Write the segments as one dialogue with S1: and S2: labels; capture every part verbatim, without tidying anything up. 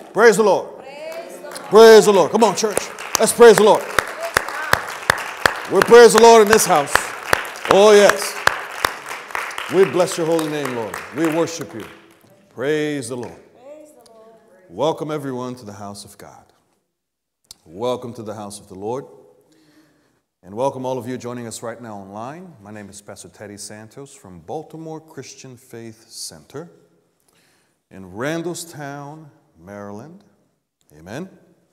S1: Praise the Lord. Praise the Lord. Praise the Lord. Come on, church. Let's praise the Lord. We praise the Lord in this house. Oh, yes. We bless your holy name, Lord. We worship you. Praise the Lord. Praise the Lord. Welcome, everyone, to the house of God. Welcome to the house of the Lord. And welcome all of you joining us right now online. My name is Pastor Teddy Santos from Baltimore Christian Faith Center in Randallstown, Maryland. Amen.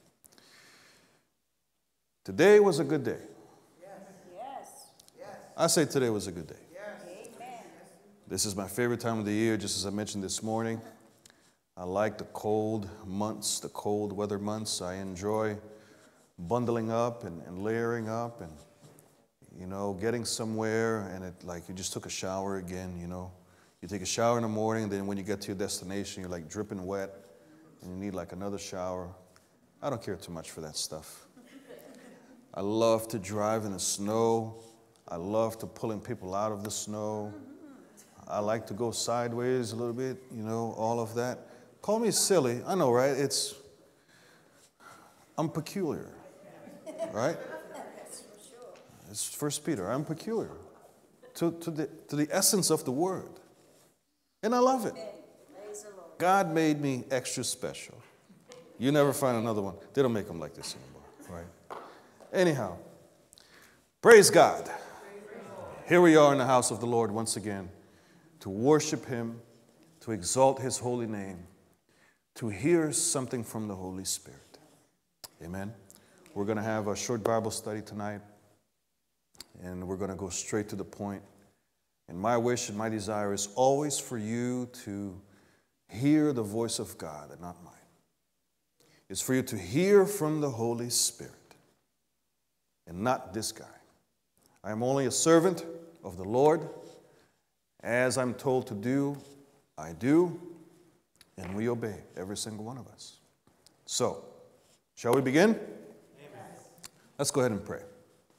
S1: Today was a good day.
S2: Yes. Yes.
S1: I say today was a good day.
S2: Yes. Amen.
S1: This is my favorite time of the year, just as I mentioned this morning. I like the cold months, the cold weather months. I enjoy bundling up and, and layering up and, you know, getting somewhere and it like you just took a shower again, you know. You take a shower in the morning, then when you get to your destination, you're like dripping wet and you need like another shower. I don't care too much for that stuff. I love to drive in the snow. I love to pulling people out of the snow. I like to go sideways a little bit, you know, all of that. Call me silly. I know, right? It's, I'm peculiar, right? It's First Peter. I'm peculiar to, to, the, to the essence of the word. And I love it. God made me extra special. You never find another one. They don't make them like this anymore, right? Anyhow, praise God. Here we are in the house of the Lord once again to worship Him, to exalt His holy name, to hear something from the Holy Spirit. Amen. We're going to have a short Bible study tonight, and we're going to go straight to the point. And my wish and my desire is always for you to hear the voice of God and not mine. It's for you to hear from the Holy Spirit and not this guy. I am only a servant of the Lord. As I'm told to do, I do, and we obey, every single one of us. So, shall we begin? Amen. Let's go ahead and pray.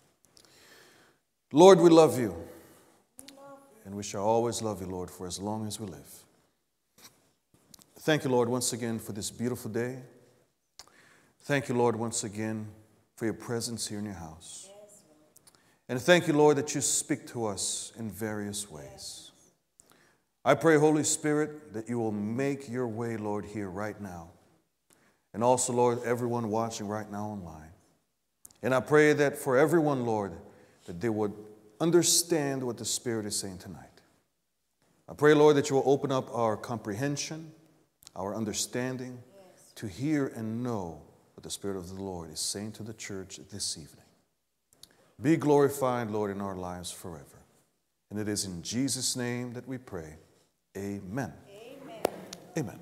S1: Lord, we love you, and we shall always love you, Lord, for as long as we live. Thank you, Lord, once again for this beautiful day. Thank you, Lord, once again for your presence here in your house. And thank you, Lord, that you speak to us in various ways. I pray, Holy Spirit, that you will make your way, Lord, here right now. And also, Lord, everyone watching right now online. And I pray that for everyone, Lord, that they would understand what the Spirit is saying tonight. I pray, Lord, that you will open up our comprehension, our understanding, yes, to hear and know what the Spirit of the Lord is saying to the church this evening. Be glorified, Lord, in our lives forever. And it is in Jesus' name that we pray. Amen.
S2: Amen.
S1: Amen.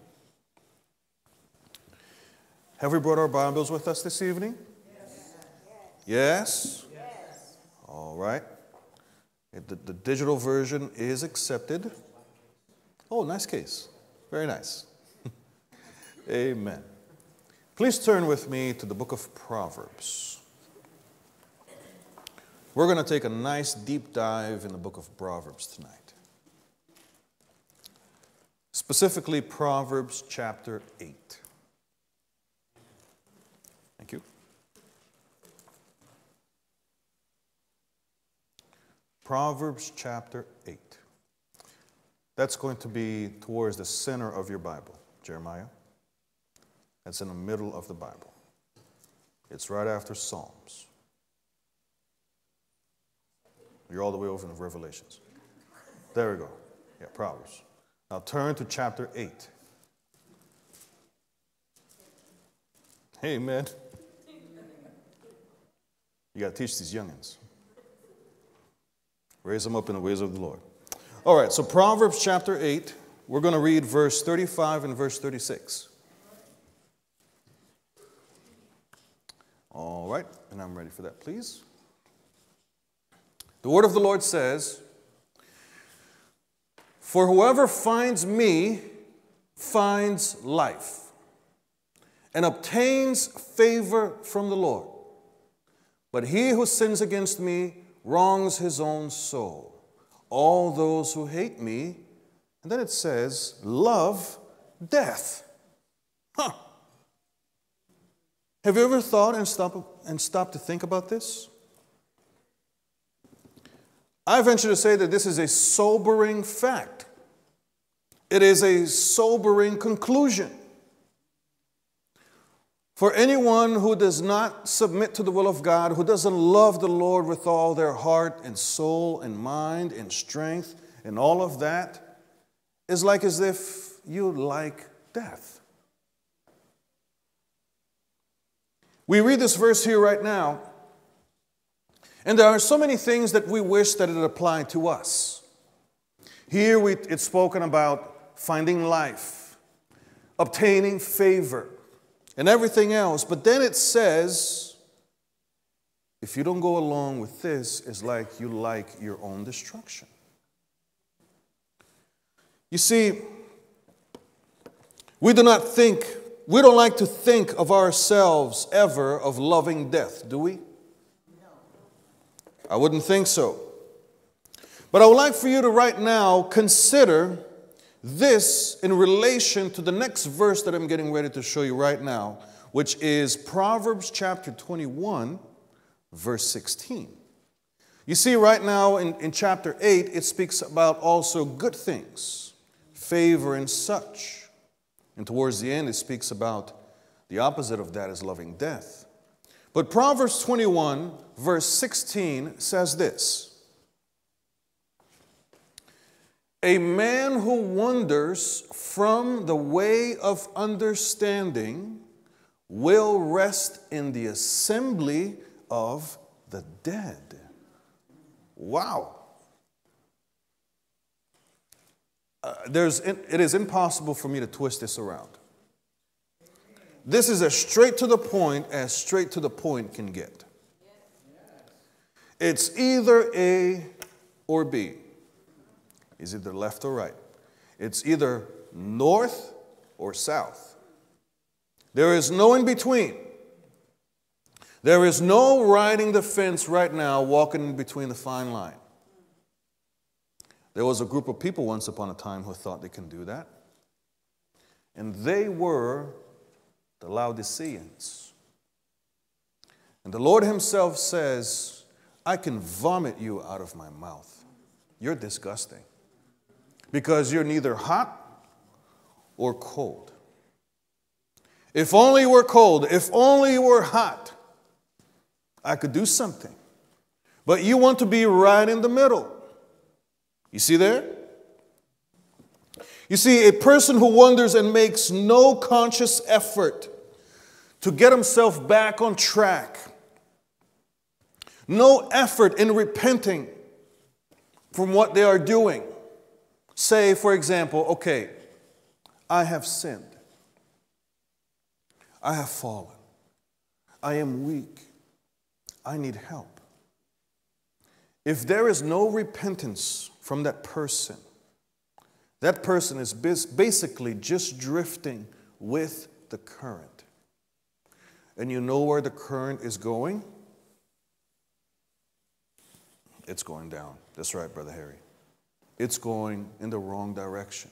S1: Have we brought our Bibles with us this evening?
S2: Yes.
S1: Yes?
S2: Yes.
S1: All right. The, the digital version is accepted. Oh, nice case. Very nice. Amen. Please turn with me to the book of Proverbs. We're going to take a nice deep dive in the book of Proverbs tonight. Specifically, Proverbs chapter eight. Thank you. Proverbs chapter eight. That's going to be towards the center of your Bible, Jeremiah. That's in the middle of the Bible. It's right after Psalms. You're all the way over in Revelations. There we go. Yeah, Proverbs. Now turn to chapter eight. Amen. You got to teach these youngins. Raise them up in the ways of the Lord. All right, so Proverbs chapter eight, we're going to read verse thirty-five and verse thirty-six. All right, and I'm ready for that, please. The word of the Lord says, "For whoever finds me finds life and obtains favor from the Lord. But he who sins against me wrongs his own soul. All those who hate me," and then it says, "love death." Huh. Have you ever thought and stopped and stopped to think about this? I venture to say that this is a sobering fact. It is a sobering conclusion. For anyone who does not submit to the will of God, who doesn't love the Lord with all their heart and soul and mind and strength and all of that, is like as if you like death. We read this verse here right now, and there are so many things that we wish that it applied to us. Here we, it's spoken about finding life, obtaining favor, and everything else. But then it says, if you don't go along with this, it's like you like your own destruction. You see, we do not think, we don't like to think of ourselves ever of loving death, do we? I wouldn't think so. But I would like for you to right now consider this in relation to the next verse that I'm getting ready to show you right now, which is Proverbs chapter twenty-one, verse sixteen. You see, right now in, in chapter eight, it speaks about also good things, favor and such. And towards the end, it speaks about the opposite of that is loving death. But Proverbs twenty-one, verse sixteen says this: a man who wanders from the way of understanding will rest in the assembly of the dead. Wow. Uh, there's, it is impossible for me to twist this around. This is as straight to the point as straight to the point can get. It's either A or B. It's either left or right. It's either north or south. There is no in between. There is no riding the fence right now, walking in between the fine line. There was a group of people once upon a time who thought they can do that. And they were the Laodiceans. And the Lord himself says, I can vomit you out of my mouth. You're disgusting. Because you're neither hot or cold. If only you were cold, if only you were hot, I could do something. But you want to be right in the middle. You see there? You see, a person who wanders and makes no conscious effort to get himself back on track, no effort in repenting from what they are doing. Say, for example, okay, I have sinned. I have fallen. I am weak. I need help. If there is no repentance from that person, that person is basically just drifting with the current. And you know where the current is going? It's going down. That's right, Brother Harry. It's going in the wrong direction.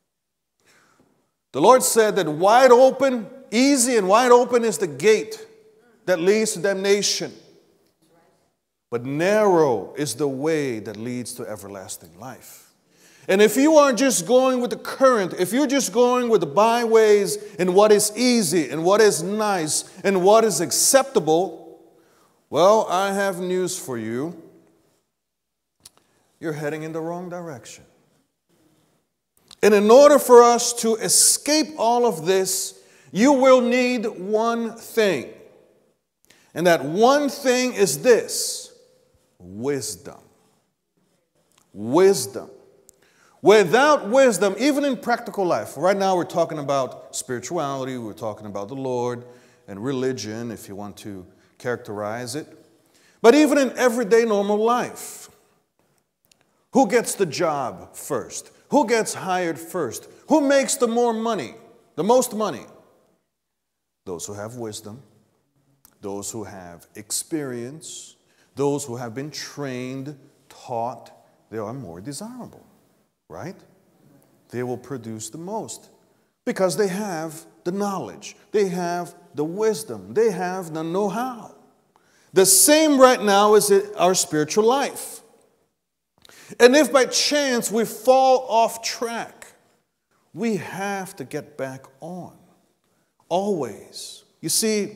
S1: The Lord said that wide open, easy and wide open is the gate that leads to damnation. But narrow is the way that leads to everlasting life. And if you are just going with the current, if you're just going with the byways and what is easy and what is nice and what is acceptable, well, I have news for you. You're heading in the wrong direction. And in order for us to escape all of this, you will need one thing. And that one thing is this: wisdom. Wisdom. Without wisdom, even in practical life, right now we're talking about spirituality, we're talking about the Lord and religion, if you want to characterize it. But even in everyday normal life, who gets the job first? Who gets hired first? Who makes the more money, the most money? Those who have wisdom, those who have experience, those who have been trained, taught, they are more desirable. Right? They will produce the most because they have the knowledge. They have the wisdom. They have the know-how. The same right now is in our spiritual life. And if by chance we fall off track, we have to get back on. Always. You see,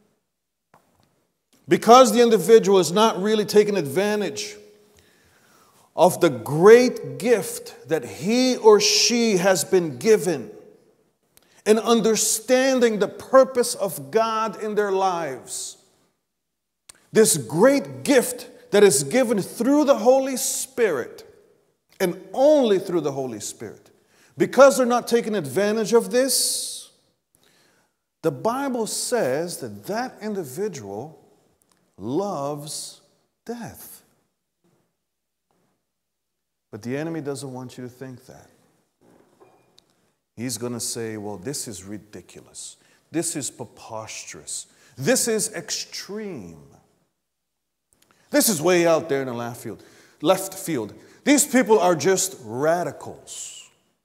S1: because the individual is not really taking advantage of the great gift that he or she has been given in understanding the purpose of God in their lives, this great gift that is given through the Holy Spirit and only through the Holy Spirit, because they're not taking advantage of this, the Bible says that that individual loves death. But the enemy doesn't want you to think that. He's going to say, well, this is ridiculous. This is preposterous. This is extreme. This is way out there in the left field. Left field. These people are just radicals.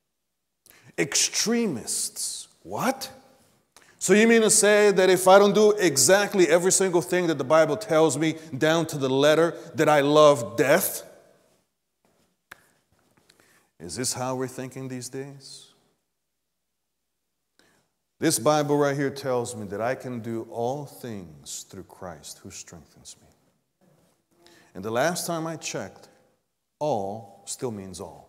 S1: Extremists. What? So you mean to say that if I don't do exactly every single thing that the Bible tells me down to the letter, that I love death? Is this how we're thinking these days? This Bible right here tells me that I can do all things through Christ who strengthens me. And the last time I checked, all still means all.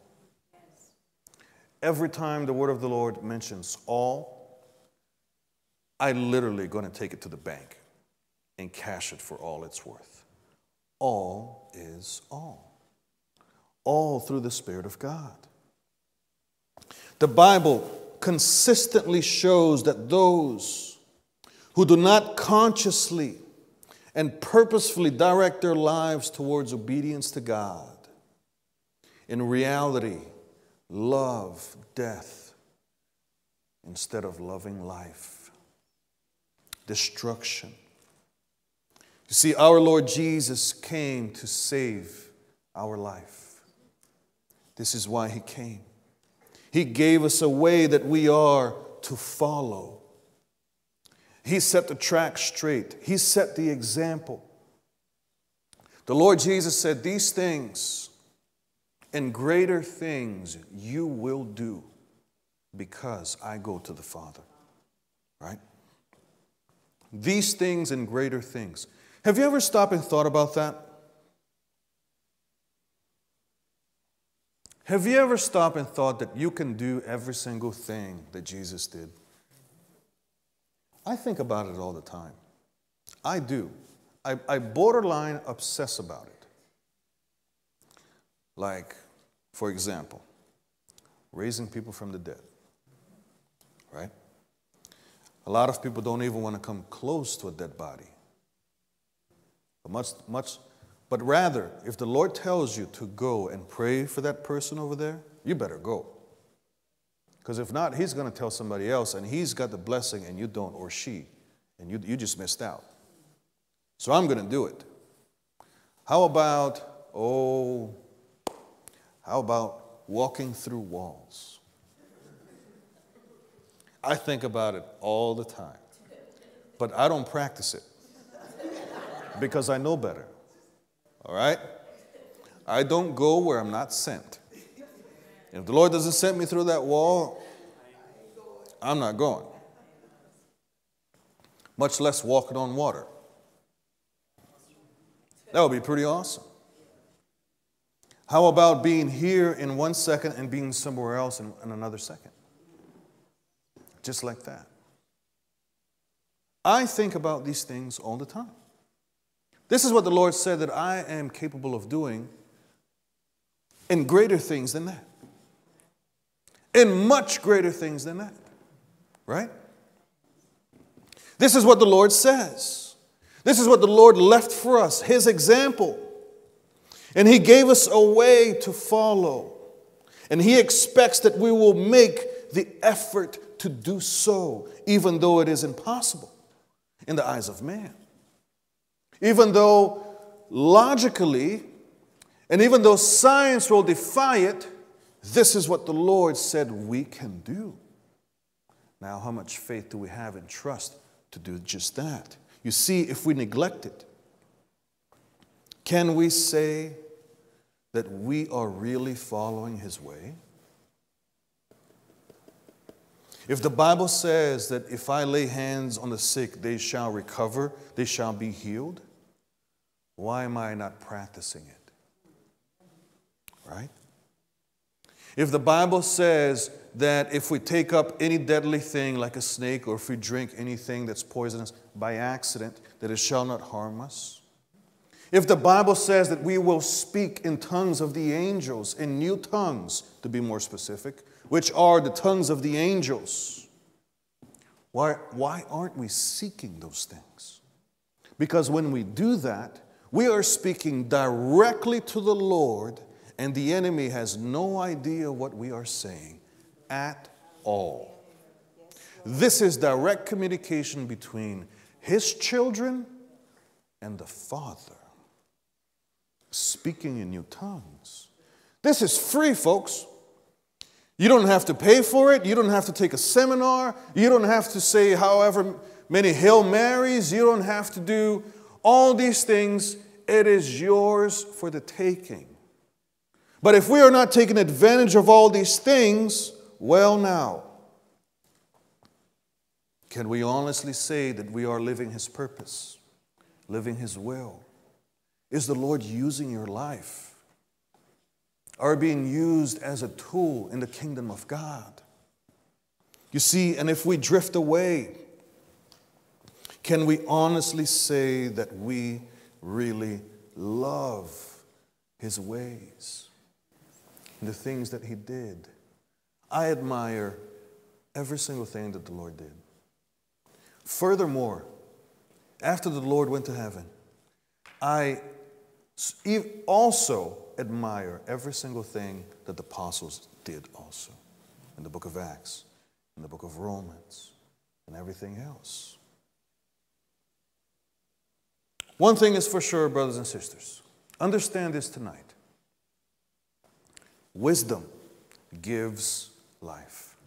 S1: Every time the word of the Lord mentions all, I literally going to take it to the bank and cash it for all it's worth. All is all. All through the Spirit of God. The Bible consistently shows that those who do not consciously and purposefully direct their lives towards obedience to God, in reality, love death instead of loving life. Destruction. You see, our Lord Jesus came to save our life. This is why He came. He gave us a way that we are to follow. He set the track straight. He set the example. The Lord Jesus said, these things and greater things you will do because I go to the Father. Right? These things and greater things. Have you ever stopped and thought about that? Have you ever stopped and thought that you can do every single thing that Jesus did? I think about it all the time. I do. I, I borderline obsess about it. Like, for example, raising people from the dead. Right? A lot of people don't even want to come close to a dead body. But much, much, but rather, if the Lord tells you to go and pray for that person over there, you better go. Because if not, He's going to tell somebody else, and he's got the blessing, and you don't, or she, and you, you just missed out. So I'm going to do it. How about, oh, how about walking through walls? I think about it all the time, but I don't practice it because I know better. All right? I don't go where I'm not sent. If the Lord doesn't send me through that wall, I'm not going. Much less walking on water. That would be pretty awesome. How about being here in one second and being somewhere else in, in another second? Just like that. I think about these things all the time. This is what the Lord said that I am capable of doing in greater things than that. In much greater things than that. Right? This is what the Lord says. This is what the Lord left for us, His example. And He gave us a way to follow. And He expects that we will make the effort to do so, even though it is impossible in the eyes of man. Even though logically, and even though science will defy it, this is what the Lord said we can do. Now, how much faith do we have and trust to do just that. You see, if we neglect it, can we say that we are really following his way? If the Bible says that if I lay hands on the sick, they shall recover, they shall be healed, why am I not practicing it? Right? If the Bible says that if we take up any deadly thing like a snake, or if we drink anything that's poisonous by accident, that it shall not harm us. If the Bible says that we will speak in tongues of the angels, in new tongues, to be more specific, which are the tongues of the angels, why, why aren't we seeking those things? Because when we do that, we are speaking directly to the Lord, and the enemy has no idea what we are saying at all. This is direct communication between his children and the Father. Speaking in new tongues. This is free, folks. You don't have to pay for it. You don't have to take a seminar. You don't have to say however many Hail Marys. You don't have to do all these things. It is yours for the taking. But if we are not taking advantage of all these things, well now, can we honestly say that we are living his purpose, living his will? Is the Lord using your life? Are being used as a tool in the kingdom of God? You see, and if we drift away, can we honestly say that we really love his ways and the things that he did? I admire every single thing that the Lord did. Furthermore, after the Lord went to heaven, I also admire every single thing that the apostles did also in the book of Acts, in the book of Romans, and everything else. One thing is for sure, brothers and sisters. Understand this tonight. Wisdom gives life.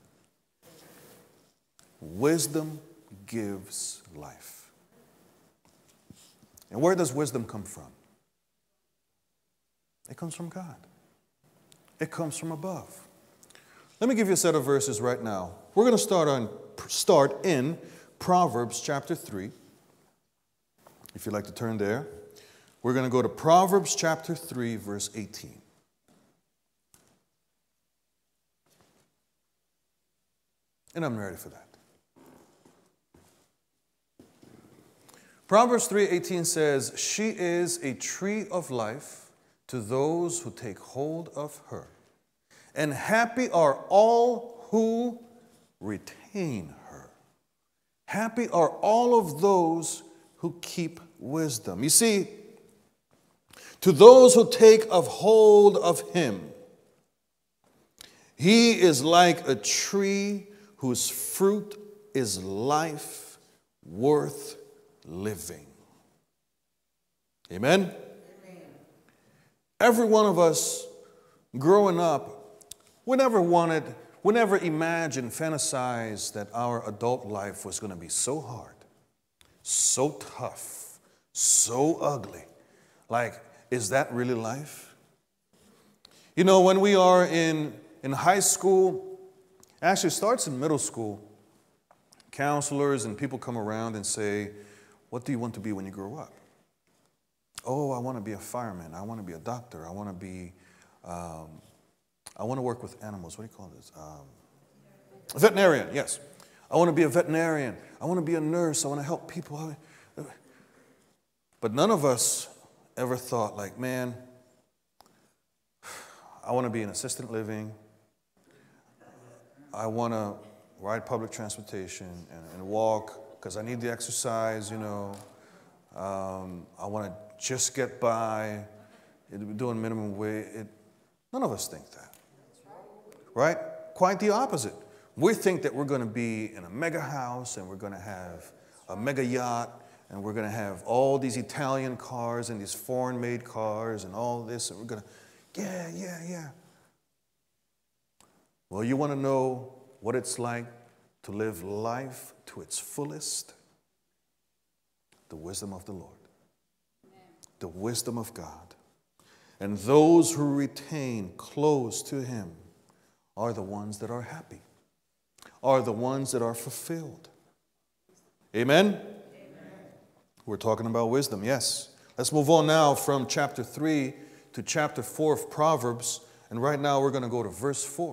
S1: Wisdom gives life. And where does wisdom come from? It comes from God. It comes from above. Let me give you a set of verses right now. We're going to start on start in Proverbs chapter three. If you'd like to turn there. We're going to go to Proverbs chapter three, verse eighteen. And I'm ready for that. Proverbs three eighteen says, "She is a tree of life to those who take hold of her, and happy are all who retain her." Happy are all of those who keep wisdom. You see, to those who take of hold of him, he is like a tree whose fruit is life worth living. Amen? Amen. Every one of us growing up, we never wanted, we never imagined, fantasized that our adult life was going to be so hard, so tough, so ugly. Like, is that really life? You know, when we are in, in high school, actually it starts in middle school, counselors and people come around and say, "What do you want to be when you grow up?" "Oh, I want to be a fireman. I want to be a doctor. I want to be, um, I want to work with animals." What do you call this? Um, a veterinarian, yes. "I want to be a veterinarian. I want to be a nurse. I want to help people." But none of us ever thought like, man, I want to be an assistant living. I want to ride public transportation and, and walk because I need the exercise, you know. Um, I want to just get by, doing minimum wage. It, none of us think that, right? Quite the opposite. We think that we're going to be in a mega house and we're going to have a mega yacht and we're going to have all these Italian cars and these foreign-made cars and all this, and we're going to, yeah, yeah, yeah. Well, you want to know what it's like to live life to its fullest? The wisdom of the Lord. The wisdom of God. And those who retain close to him are the ones that are happy, are the ones that are fulfilled. Amen? Amen. We're talking about wisdom, yes. Let's move on now from chapter three to chapter four of Proverbs. And right now we're going to go to verse four.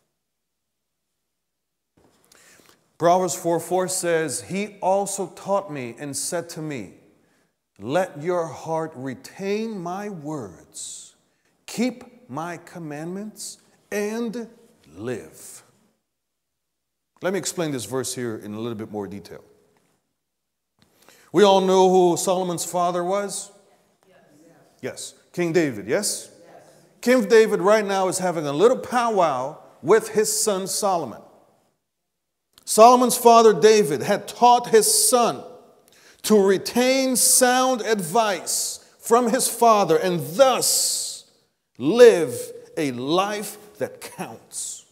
S1: Proverbs four four says, he also taught me and said to me, let your heart retain my words, keep my commandments, and live. Let me explain this verse here in a little bit more detail. We all know who Solomon's father was? Yes. Yes. King David, yes? Yes? King David right now is having a little powwow with his son Solomon. Solomon's father David had taught his son to retain sound advice from his father and thus live a life that counts.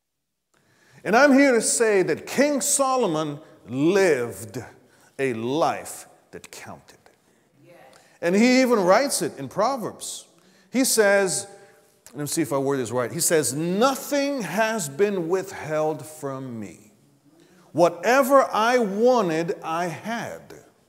S1: And I'm here to say that King Solomon lived a life that counted. And he even writes it in Proverbs. He says, let me see if I word this right. He says, nothing has been withheld from me. Whatever I wanted, I had.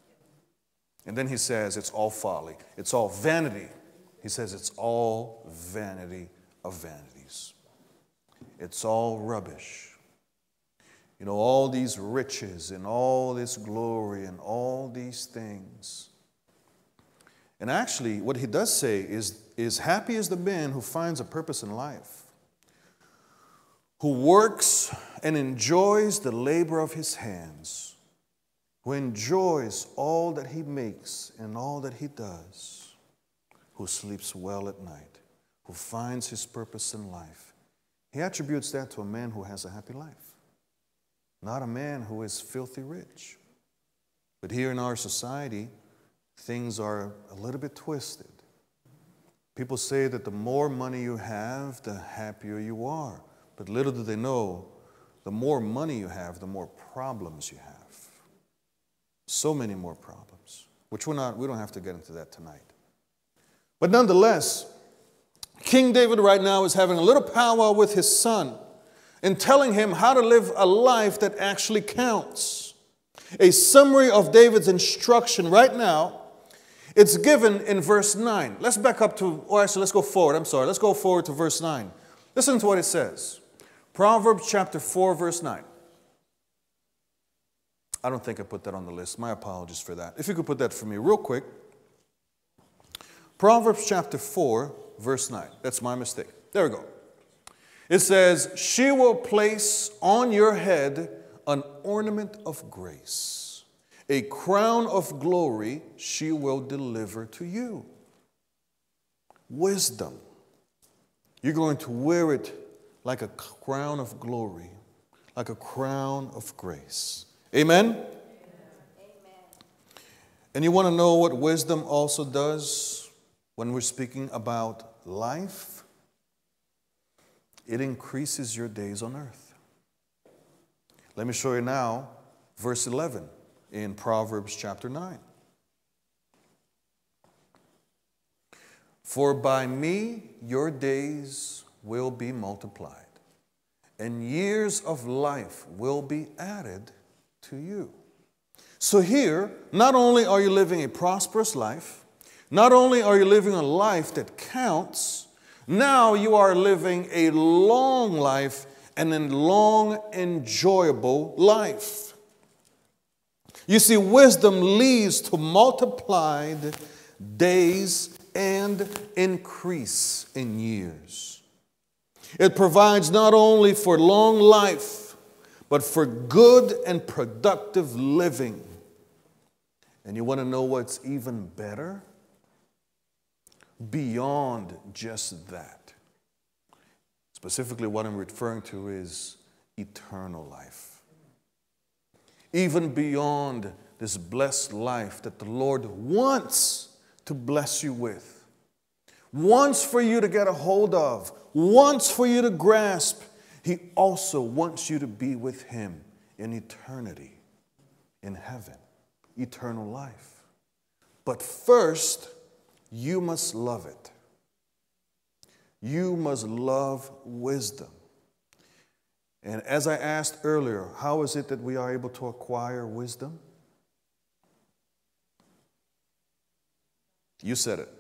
S1: And then he says, it's all folly. It's all vanity. He says, it's all vanity of vanities. It's all rubbish. You know, all these riches and all this glory and all these things. And actually, what he does say is, is happy is the man who finds a purpose in life, who works and enjoys the labor of his hands, who enjoys all that he makes and all that he does, who sleeps well at night, who finds his purpose in life. He attributes that to a man who has a happy life, not a man who is filthy rich. But here in our society, things are a little bit twisted. People say that the more money you have, the happier you are. But little do they know, the more money you have, the more problems you have. So many more problems, which we're not, we don't have to get into that tonight. But nonetheless, King David right now is having a little powwow with his son and telling him how to live a life that actually counts. A summary of David's instruction right now, it's given in verse nine. Let's back up to, or actually let's go forward, I'm sorry. Let's go forward to verse nine. Listen to what it says. Proverbs chapter four, verse nine. I don't think I put that on the list. My apologies for that. If you could put that for me real quick. Proverbs chapter four, verse nine. That's my mistake. There we go. It says, she will place on your head an ornament of grace. A crown of glory she will deliver to you. Wisdom. You're going to wear it like a crown of glory, like a crown of grace. Amen? Amen. And you want to know what wisdom also does when we're speaking about life? It increases your days on earth. Let me show you now verse eleven in Proverbs chapter nine. For by me your days will be multiplied, and years of life will be added to you. So here, not only are you living a prosperous life, not only are you living a life that counts, now you are living a long life and a long, enjoyable life. You see, wisdom leads to multiplied days and increase in years. It provides not only for long life, but for good and productive living. And you want to know what's even better? Beyond just that. Specifically, what I'm referring to is eternal life. Even beyond this blessed life that the Lord wants to bless you with, wants for you to get a hold of, wants for you to grasp, He also wants you to be with Him in eternity, in heaven, eternal life. But first, you must love it. You must love wisdom. And as I asked earlier, how is it that we are able to acquire wisdom? You said it.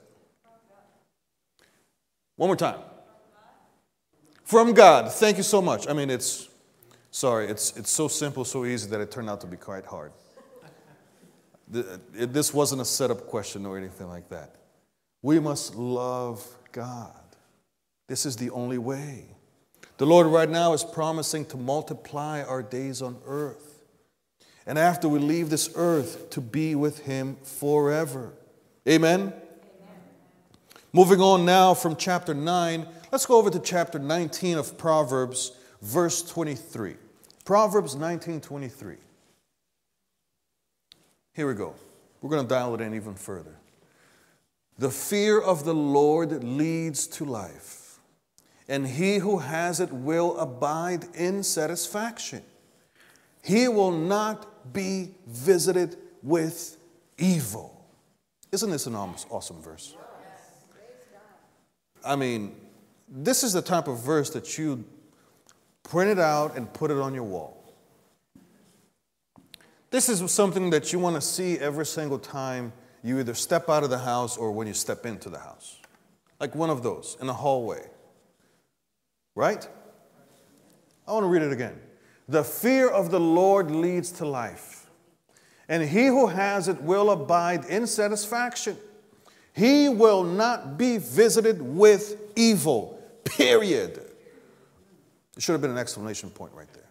S1: One more time. From God. Thank you so much. I mean, it's, sorry, it's, it's so simple, so easy that it turned out to be quite hard. This wasn't a setup question or anything like that. We must love God. This is the only way. The Lord right now is promising to multiply our days on earth. And after we leave this earth, to be with Him forever. Amen? Amen. Moving on now from chapter nine, let's go over to chapter nineteen of Proverbs, verse twenty-three. Proverbs nineteen twenty-three. Here we go. We're going to dial it in even further. The fear of the Lord leads to life, and he who has it will abide in satisfaction. He will not be visited with evil. Isn't this an awesome verse? I mean, this is the type of verse that you print it out and put it on your wall. This is something that you want to see every single time you either step out of the house or when you step into the house. Like one of those in the hallway. Right? I want to read it again. The fear of the Lord leads to life, and he who has it will abide in satisfaction. He will not be visited with evil. Period. There should have been an exclamation point right there.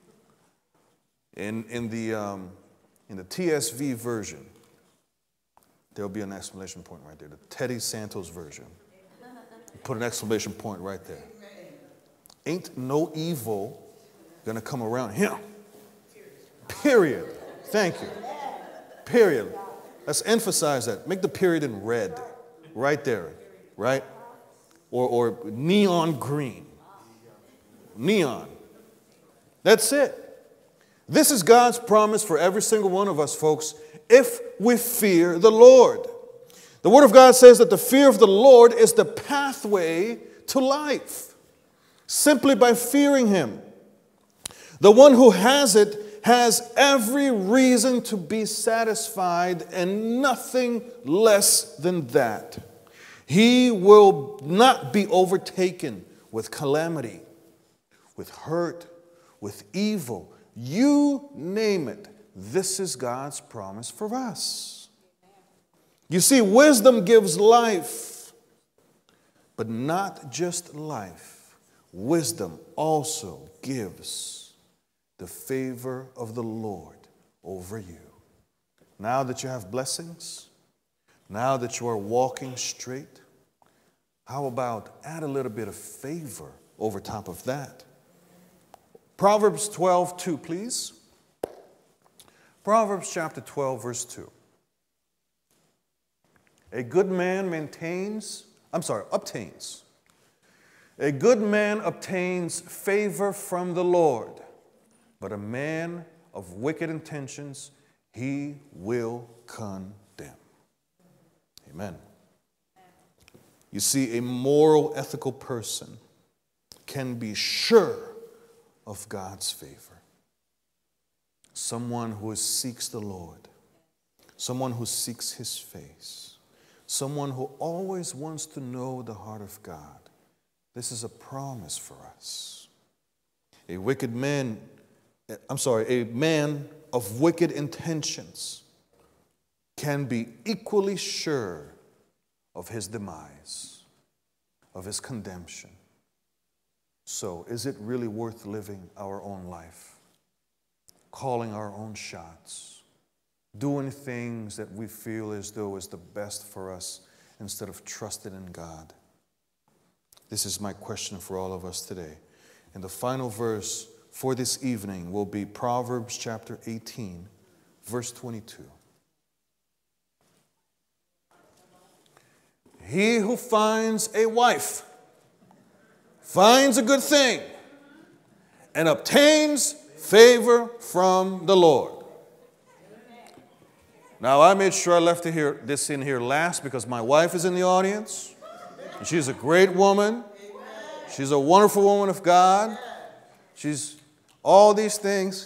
S1: In, in, the, um, in the T S V version, there'll be an exclamation point right there. The Teddy Santos version. Put an exclamation point right there. Ain't no evil going to come around him. Period. Thank you. Period. Let's emphasize that. Make the period in red. Right there. Right? Or, or neon green. Neon. That's it. This is God's promise for every single one of us, folks, if we fear the Lord. The Word of God says that the fear of the Lord is the pathway to life, simply by fearing Him. The one who has it has every reason to be satisfied and nothing less than that. He will not be overtaken with calamity, with hurt, with evil. You name it. This is God's promise for us. You see, wisdom gives life, but not just life. Wisdom also gives the favor of the Lord over you. Now that you have blessings, now that you are walking straight, how about add a little bit of favor over top of that? Proverbs twelve two, please. Proverbs chapter twelve, verse two. A good man maintains, I'm sorry, obtains. A good man obtains favor from the Lord, but a man of wicked intentions he will condemn. Amen. You see, a moral, ethical person can be sure of God's favor. Someone who seeks the Lord, someone who seeks His face, someone who always wants to know the heart of God. This is a promise for us. A wicked man, I'm sorry, a man of wicked intentions can be equally sure of his demise, of his condemnation. So, is it really worth living our own life? Calling our own shots? Doing things that we feel as though is the best for us instead of trusting in God? This is my question for all of us today. And the final verse for this evening will be Proverbs chapter eighteen, verse twenty-two. He who finds a wife finds a good thing and obtains favor from the Lord. Now, I made sure I left it here, this in here last because my wife is in the audience. And she's a great woman. She's a wonderful woman of God. She's all these things.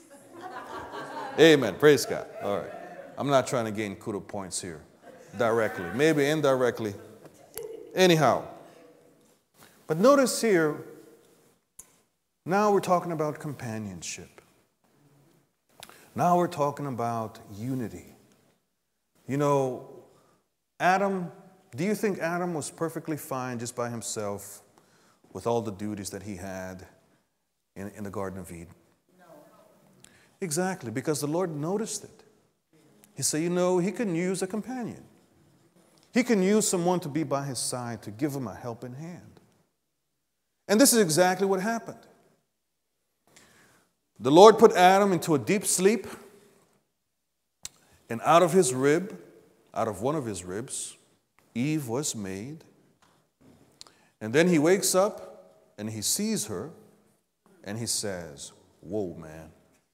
S1: Amen. Praise God. All right. I'm not trying to gain kudo points here directly. Maybe indirectly. Anyhow. But notice here, now we're talking about companionship. Now we're talking about unity. You know, Adam, do you think Adam was perfectly fine just by himself with all the duties that he had in, in the Garden of Eden? No. Exactly, because the Lord noticed it. He said, you know, he can use a companion. He can use someone to be by his side to give him a helping hand. And this is exactly what happened. The Lord put Adam into a deep sleep, and out of his rib, out of one of his ribs, Eve was made. And then he wakes up and he sees her and he says, whoa, man.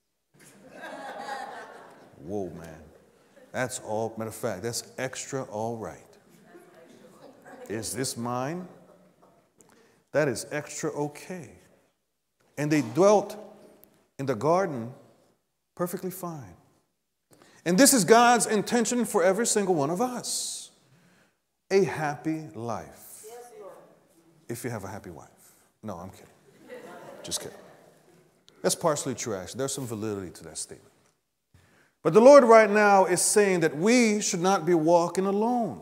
S1: Whoa, man. That's all, matter of fact, that's extra all right. Is this mine? That is extra okay. And they dwelt in the garden perfectly fine. And this is God's intention for every single one of us. A happy life. Yes, Lord. If you have a happy wife. No, I'm kidding. Just kidding. That's partially true, actually. There's some validity to that statement. But the Lord right now is saying that we should not be walking alone.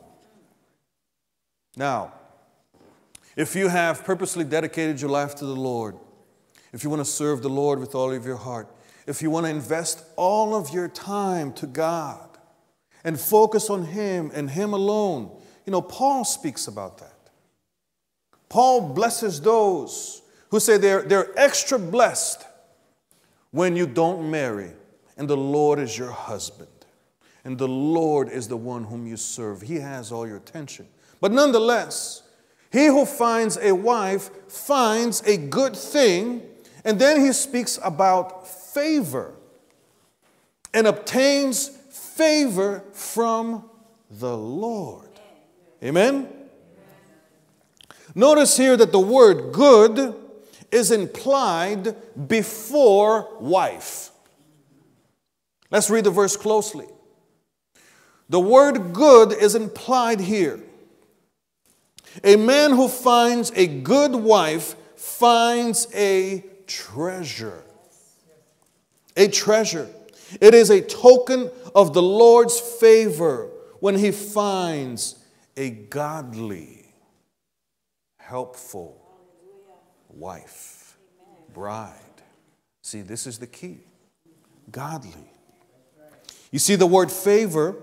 S1: Now, if you have purposely dedicated your life to the Lord, if you want to serve the Lord with all of your heart, if you want to invest all of your time to God and focus on Him and Him alone, you know, Paul speaks about that. Paul blesses those who say they're, they're extra blessed when you don't marry and the Lord is your husband and the Lord is the one whom you serve. He has all your attention. But nonetheless, he who finds a wife finds a good thing, and then he speaks about favor and obtains favor from the Lord. Amen? Notice here that the word good is implied before wife. Let's read the verse closely. The word good is implied here. A man who finds a good wife finds a treasure. A treasure. It is a token of the Lord's favor when He finds a godly, helpful wife, bride. See, this is the key. Godly. You see, the word favor,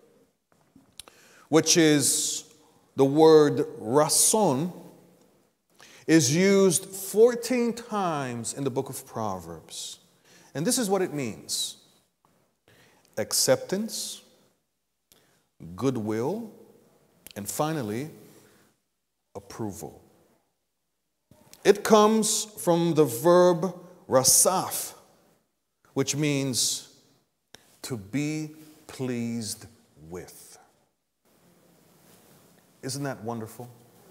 S1: which is the word rason, is used fourteen times in the book of Proverbs. And this is what it means: acceptance, goodwill, and finally, approval. It comes from the verb rasaf, which means to be pleased with. Isn't that wonderful?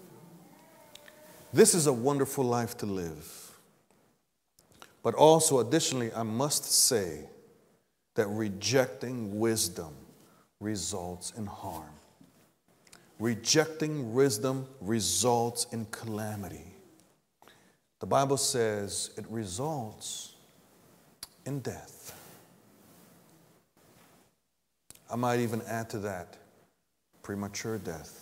S1: This is a wonderful life to live. But also, additionally, I must say that rejecting wisdom results in harm. Rejecting wisdom results in calamity. The Bible says it results in death. I might even add to that, premature death.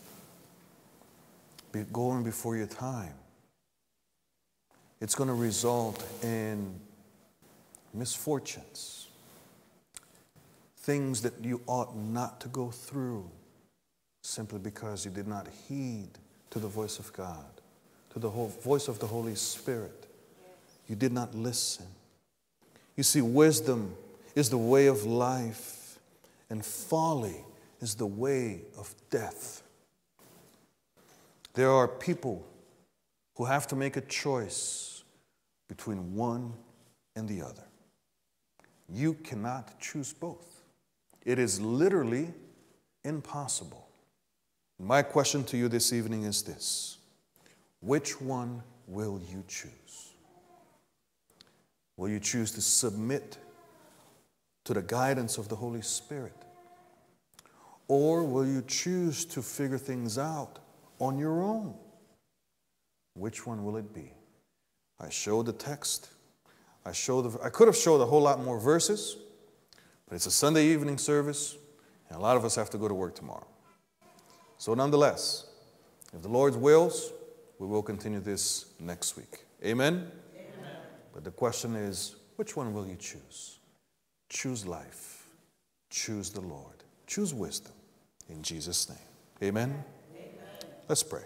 S1: Be going before your time. It's going to result in misfortunes, things that you ought not to go through simply because you did not heed to the voice of God, to the whole voice of the Holy Spirit. You did not listen. You see, wisdom is the way of life, and folly is the way of death. There are people who have to make a choice between one and the other. You cannot choose both. It is literally impossible. My question to you this evening is this: which one will you choose? Will you choose to submit to the guidance of the Holy Spirit? Or will you choose to figure things out on your own? Which one will it be? I showed the text. I showed the, I could have showed a whole lot more verses, but it's a Sunday evening service, and a lot of us have to go to work tomorrow. So nonetheless, if the Lord wills, we will continue this next week. Amen? Amen. But the question is, which one will you choose? Choose life. Choose the Lord. Choose wisdom. In Jesus' name. Amen? Amen. Let's pray.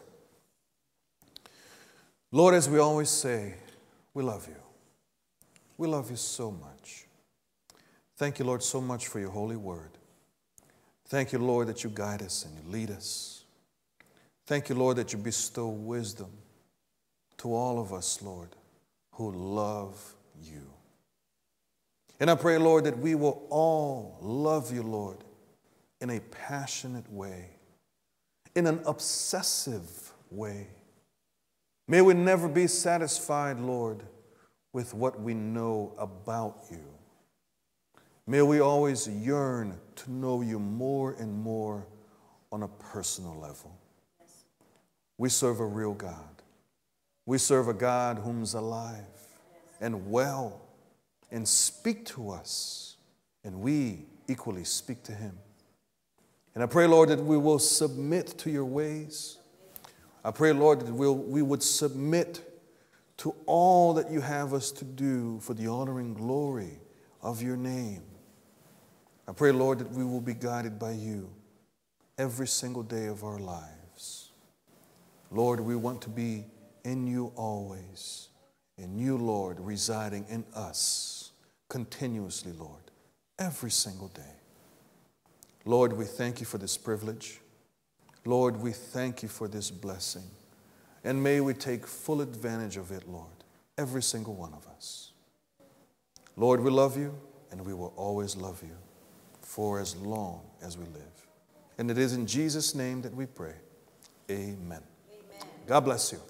S1: Lord, as we always say, we love you. We love you so much. Thank you, Lord, so much for your holy word. Thank you, Lord, that you guide us and you lead us. Thank you, Lord, that you bestow wisdom to all of us, Lord, who love you. And I pray, Lord, that we will all love you, Lord, in a passionate way, in an obsessive way. May we never be satisfied, Lord, with what we know about you. May we always yearn to know you more and more on a personal level. Yes. We serve a real God. We serve a God whom's alive yes. and well and speak to us, and we equally speak to him. And I pray, Lord, that we will submit to your ways. I pray, Lord, that we'll, we would submit to all that you have us to do for the honor and glory of your name. I pray, Lord, that we will be guided by you every single day of our lives. Lord, we want to be in you always, and you, Lord, residing in us continuously, Lord, every single day. Lord, we thank you for this privilege. Lord, we thank you for this blessing. And may we take full advantage of it, Lord, every single one of us. Lord, we love you, and we will always love you for as long as we live. And it is in Jesus' name that we pray. Amen. Amen. God bless you.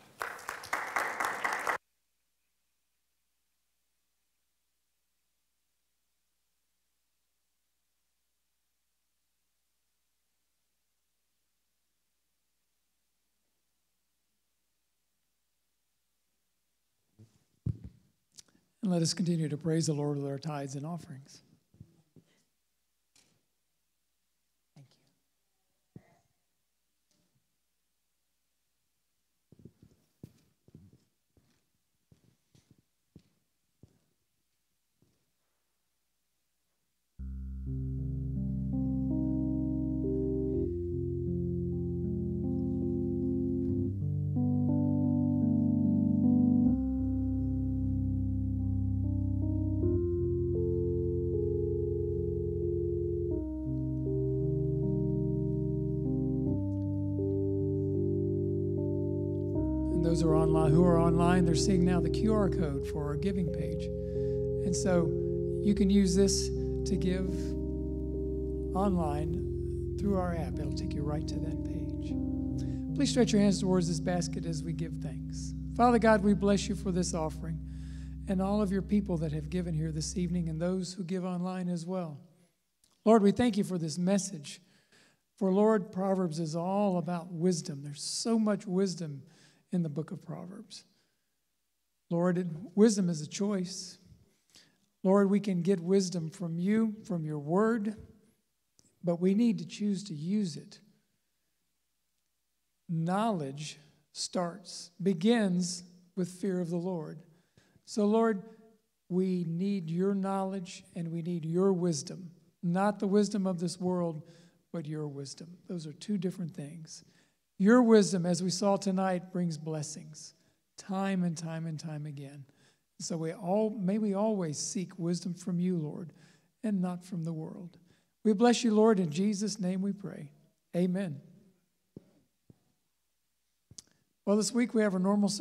S3: And let us continue to praise the Lord with our tithes and offerings. Thank you. Those who are online, who are online, they're seeing now the Q R code for our giving page. And so you can use this to give online through our app. It'll take you right to that page. Please stretch your hands towards this basket as we give thanks. Father God, we bless you for this offering and all of your people that have given here this evening and those who give online as well. Lord, we thank you for this message. For Lord, Proverbs is all about wisdom. There's so much wisdom in the book of Proverbs. Lord, wisdom is a choice. Lord, we can get wisdom from you, from your word, but we need to choose to use it. Knowledge starts, begins with fear of the Lord. So, Lord, we need your knowledge and we need your wisdom, not the wisdom of this world, but your wisdom. Those are two different things. Your wisdom, as we saw tonight, brings blessings time and time and time again. So we all may we always seek wisdom from you, Lord, and not from the world. We bless you, Lord. In Jesus' name we pray. Amen. Well, this week we have our normal